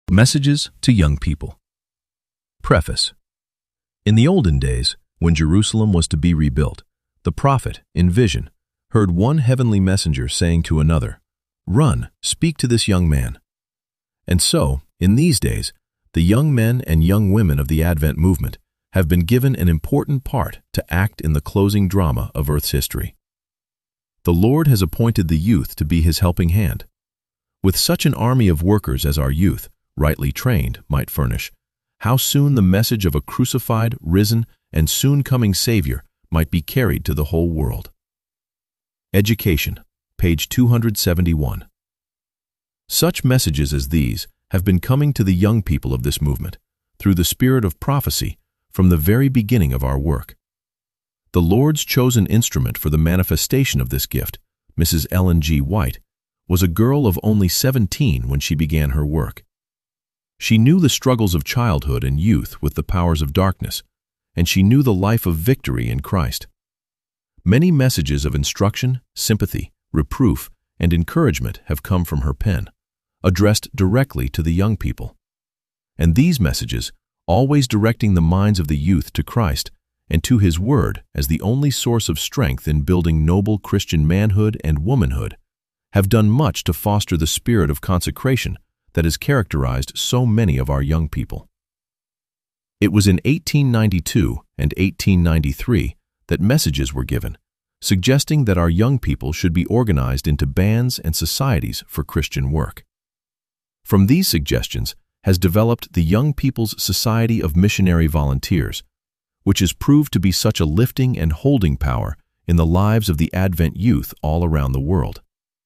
Messages to Young People. Preface. In the olden days, when Jerusalem was to be rebuilt, the prophet, in vision, heard one heavenly messenger saying to another, "Run, speak to this young man." And so, in these days, the young men and young women of the Advent movement have been given an important part to act in the closing drama of Earth's history. The Lord has appointed the youth to be His helping hand. With such an army of workers as our youth, rightly trained, might furnish, how soon the message of a crucified, risen, and soon-coming Savior might be carried to the whole world. Education, page 271. Such messages as these have been coming to the young people of this movement, through the spirit of prophecy, from the very beginning of our work. The Lord's chosen instrument for the manifestation of this gift, Mrs. Ellen G. White, was a girl of only 17 when she began her work. She knew the struggles of childhood and youth with the powers of darkness, and she knew the life of victory in Christ. Many messages of instruction, sympathy, reproof, and encouragement have come from her pen, addressed directly to the young people. And these messages, always directing the minds of the youth to Christ and to His Word as the only source of strength in building noble Christian manhood and womanhood, have done much to foster the spirit of consecration that has characterized so many of our young people. It was in 1892 and 1893 that messages were given, suggesting that our young people should be organized into bands and societies for Christian work. From these suggestions has developed the Young People's Society of Missionary Volunteers, which has proved to be such a lifting and holding power in the lives of the Advent youth all around the world.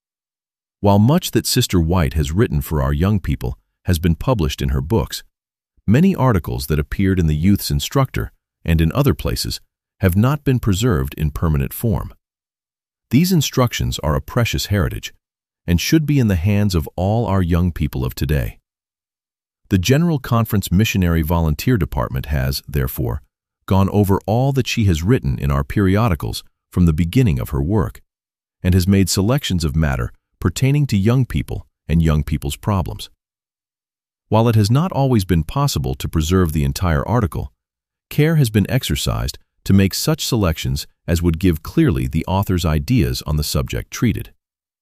While much that Sister White has written for our young people has been published in her books, many articles that appeared in the Youth's Instructor and in other places have not been preserved in permanent form. These instructions are a precious heritage and should be in the hands of all our young people of today. The General Conference Missionary Volunteer Department has, therefore, gone over all that she has written in our periodicals from the beginning of her work, and has made selections of matter pertaining to young people and young people's problems. While it has not always been possible to preserve the entire article, care has been exercised to make such selections as would give clearly the author's ideas on the subject treated.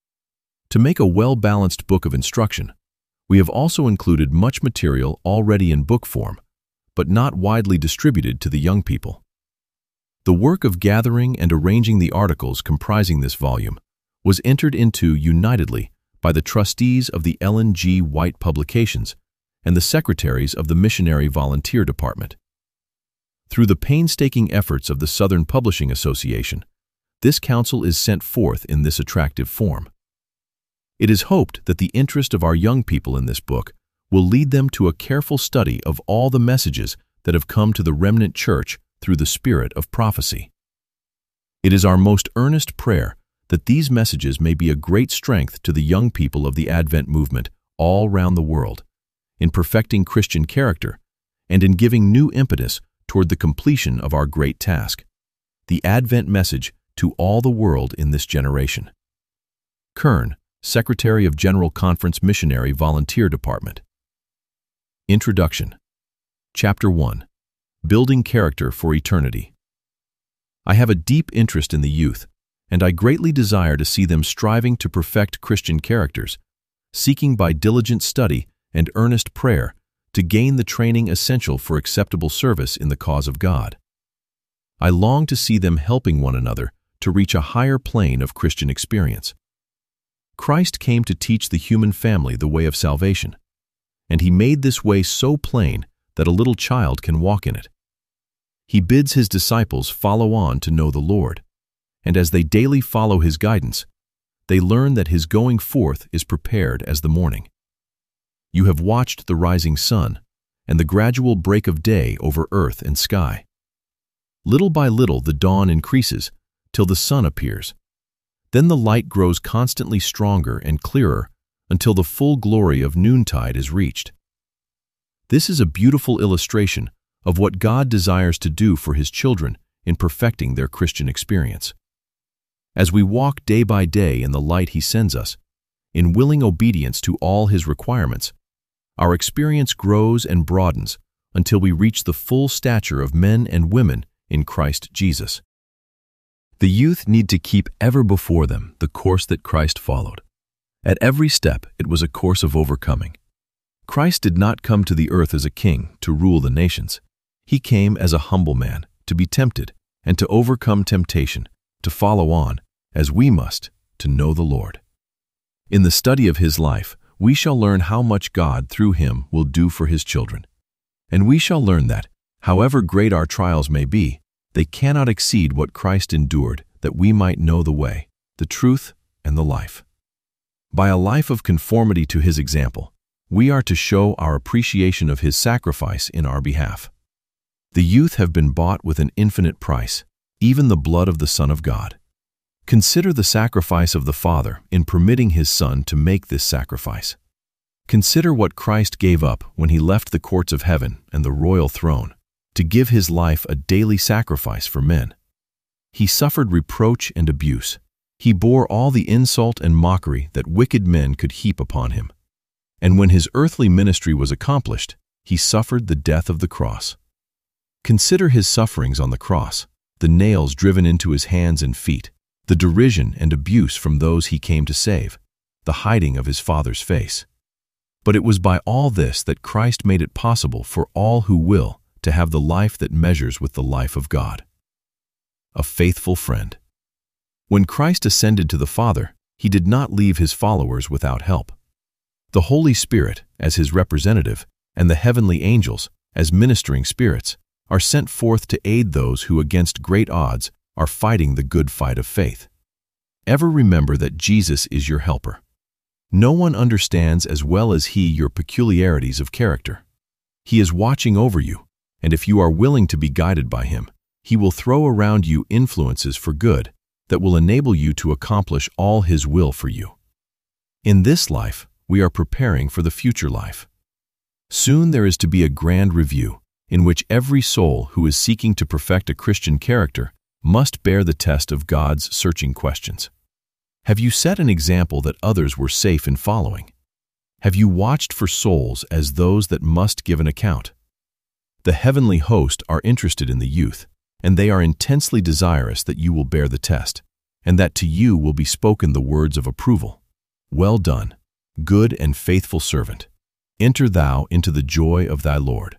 To make a well-balanced book of instruction, we have also included much material already in book form, but not widely distributed to the young people. The work of gathering and arranging the articles comprising this volume was entered into unitedly by the trustees of the Ellen G. White Publications and the secretaries of the Missionary Volunteer Department. Through the painstaking efforts of the Southern Publishing Association, this counsel is sent forth in this attractive form. It is hoped that the interest of our young people in this book will lead them to a careful study of all the messages that have come to the remnant church through the spirit of prophecy. It is our most earnest prayer that these messages may be a great strength to the young people of the Advent movement all round the world, in perfecting Christian character and in giving new impetus toward the completion of our great task, the Advent message to all the world in this generation. Kern, Secretary of General Conference Missionary Volunteer Department. Introduction. Chapter 1. Building Character for Eternity. I have a deep interest in the youth, and I greatly desire to see them striving to perfect Christian characters, seeking by diligent study and earnest prayer to gain the training essential for acceptable service in the cause of God. I long to see them helping one another to reach a higher plane of Christian experience. Christ came to teach the human family the way of salvation, and He made this way so plain that a little child can walk in it. He bids His disciples follow on to know the Lord, and as they daily follow His guidance, they learn that His going forth is prepared as the morning. You have watched the rising sun and the gradual break of day over earth and sky. Little by little the dawn increases till the sun appears. Then the light grows constantly stronger and clearer until the full glory of noontide is reached. This is a beautiful illustration of what God desires to do for His children in perfecting their Christian experience. As we walk day by day in the light He sends us, in willing obedience to all His requirements, our experience grows and broadens until we reach the full stature of men and women in Christ Jesus. The youth need to keep ever before them the course that Christ followed. At every step, it was a course of overcoming. Christ did not come to the earth as a king to rule the nations. He came as a humble man to be tempted and to overcome temptation, to follow on, as we must, to know the Lord. In the study of his life, we shall learn how much God through him will do for his children. And we shall learn that, however great our trials may be, they cannot exceed what Christ endured that we might know the way, the truth, and the life. By a life of conformity to his example, we are to show our appreciation of his sacrifice in our behalf. The youth have been bought with an infinite price, even the blood of the Son of God. Consider the sacrifice of the Father in permitting his Son to make this sacrifice. Consider what Christ gave up when he left the courts of heaven and the royal throne to give his life a daily sacrifice for men. He suffered reproach and abuse. He bore all the insult and mockery that wicked men could heap upon him. And when his earthly ministry was accomplished, he suffered the death of the cross. Consider his sufferings on the cross, the nails driven into his hands and feet, the derision and abuse from those he came to save, the hiding of his Father's face. But it was by all this that Christ made it possible for all who will to have the life that measures with the life of God. A faithful friend. When Christ ascended to the Father, he did not leave his followers without help. The Holy Spirit, as his representative, and the heavenly angels, as ministering spirits, are sent forth to aid those who against great odds are fighting the good fight of faith. Ever remember that Jesus is your helper. No one understands as well as he your peculiarities of character. He is watching over you, and if you are willing to be guided by him, he will throw around you influences for good that will enable you to accomplish all his will for you. In this life, we are preparing for the future life. Soon there is to be a grand review, in which every soul who is seeking to perfect a Christian character must bear the test of God's searching questions. Have you set an example that others were safe in following? Have you watched for souls as those that must give an account? The heavenly host are interested in the youth, and they are intensely desirous that you will bear the test, and that to you will be spoken the words of approval. Well done, good and faithful servant. Enter thou into the joy of thy Lord.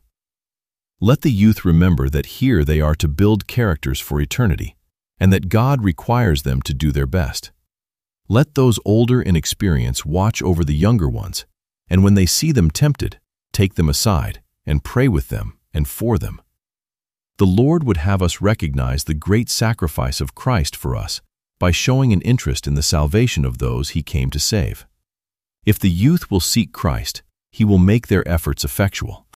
Let the youth remember that here they are to build characters for eternity, and that God requires them to do their best. Let those older in experience watch over the younger ones, and when they see them tempted, take them aside and pray with them and for them. The Lord would have us recognize the great sacrifice of Christ for us by showing an interest in the salvation of those he came to save. If the youth will seek Christ, he will make their efforts effectual.